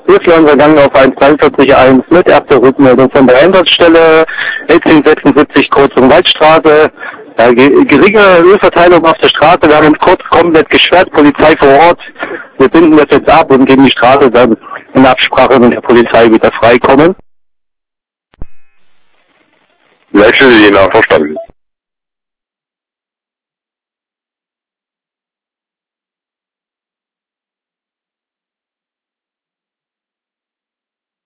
Wir führen gegangen auf 143.1 mit erster Rückmeldung von der Einsatzstelle, 1076 Kreuzung Waldstraße. Ja, geringe Ölverteilung auf der Straße, wir haben uns kurz komplett gesperrt, Polizei vor Ort. Wir binden das jetzt ab und geben die Straße dann in Absprache mit der Polizei wieder freikommen. Leitstelle Jena, verstanden.